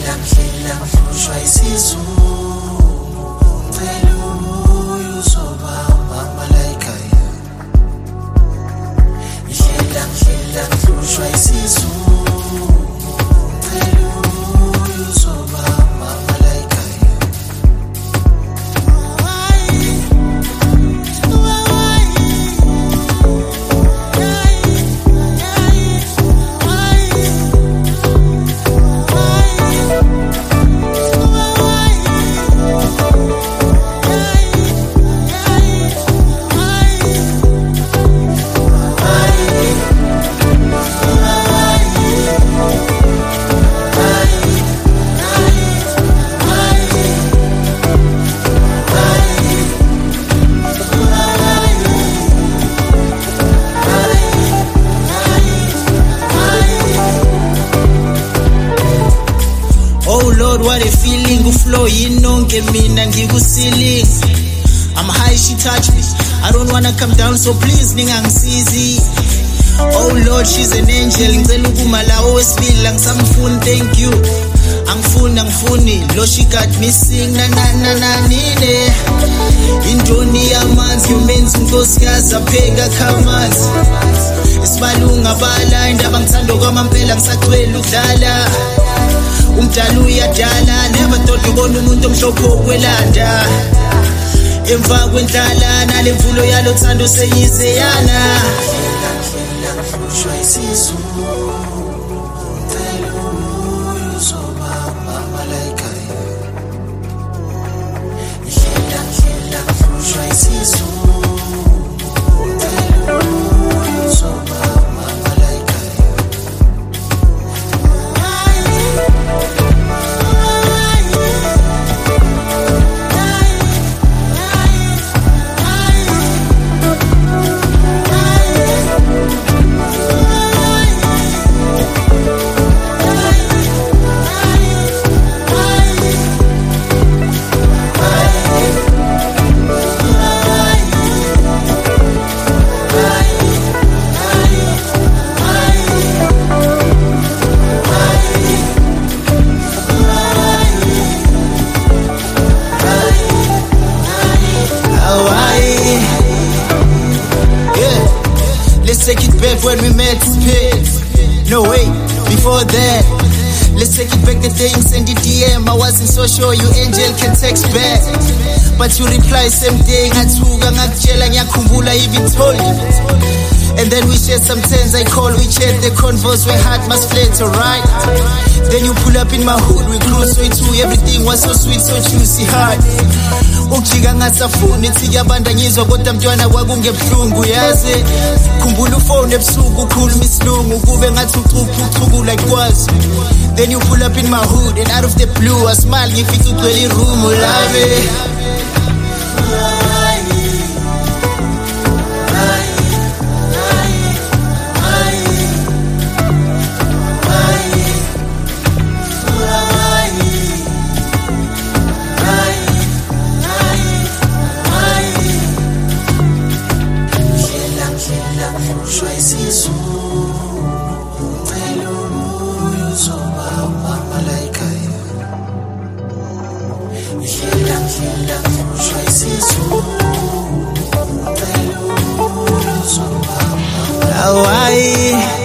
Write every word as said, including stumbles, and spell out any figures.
Ngihlela ngihlela ngihlushwa isizungu ngicela ubuye uzobamba malaika Ngihlela ngihlela ngihlushwa isizungu ngicela ubuye uzobamba malaika Oh Lord, what a feeling, uflow yinonke mina ngikusiling. I'm high, she touch me. I don't wanna come down, so please ningangisizi. Oh Lord, she's an angel. Ngicela ukuma lawo wesibili ngisamfuni, thank you. Angifuni angifuni, lo she got me sing na na na na nine. Indoni yamanzi yomenzi unkosikazi apheka khamanzi. Isibalunga bala indaba ngithanda kwamampela ngisacwela ukudlala. Umdala uyadala, never thought ngibona umuntu omhlophe okwelanda. Emva kwendlala nalemvulo yalo thando seyizeyana. Ngihlushwa isizungu ngicela ubuye uzobamba malaika Ngihlela ngihlela ngihlushwa isizungu ngicela ubuye uzobamba malaika Let's take it back when we met, spit. No wait, before that. Let's take it back the day you sent the D M. I wasn't so sure you angel can text back, but you reply same day. Ngathuka ngakutshela ngiyakhumbula even told you. And then we shared some tens, I call, we chat, the convos where heart must flatter, right? Then you pull up in my hood, we cruise way too. Everything was so sweet, so juicy, hard. Ukujika ngasafuni siyabanda ngizwa kodwa mntwana kwakungebuhlungu yazi. Khumbula ufone ebusuku ukhuluma isilungu kube ngathi ucupha ucukula ikwazi. Then you pull up in my hood and out of the blue I smile ngifica ugcwele iroom love. Ngihlushwa isizungu ngicela ubuye uzobamba malaika Ngihlela ngihlela ngihlushwa isizungu ngicela ubuye uzobamba malaika